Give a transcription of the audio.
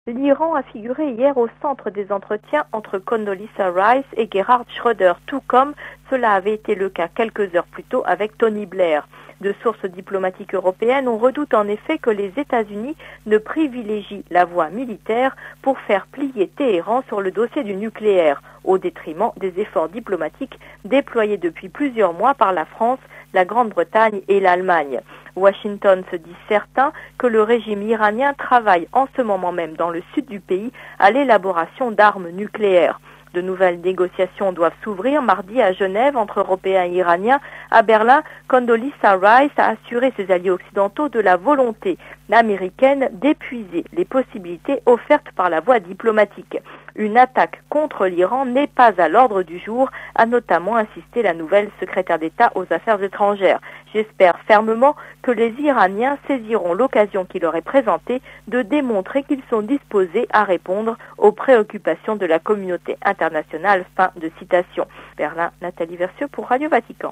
L'Iran a figuré hier au centre des entretiens entre Condoleezza Rice et Gerhard Schröder, tout comme cela avait été le cas quelques heures plus tôt avec Tony Blair. De sources diplomatiques européennes, on redoute en effet que les États-Unis ne privilégient la voie militaire pour faire plier Téhéran sur le dossier du nucléaire, au détriment des efforts diplomatiques déployés depuis plusieurs mois par la France, la Grande-Bretagne et l'Allemagne. Washington se dit certain que le régime iranien travaille en ce moment même dans le sud du pays à l'élaboration d'armes nucléaires. De nouvelles négociations doivent s'ouvrir mardi à Genève entre Européens et Iraniens. À Berlin, Condoleezza Rice a assuré ses alliés occidentaux de la volonté américaine d'épuiser les possibilités offertes par la voie diplomatique. Une attaque contre l'Iran n'est pas à l'ordre du jour, a notamment insisté la nouvelle secrétaire d'État aux Affaires étrangères. J'espère fermement que les Iraniens saisiront l'occasion qui leur est présentée de démontrer qu'ils sont disposés à répondre aux préoccupations de la communauté internationale. Fin de citation. Berlin, Nathalie Versieux pour Radio Vatican.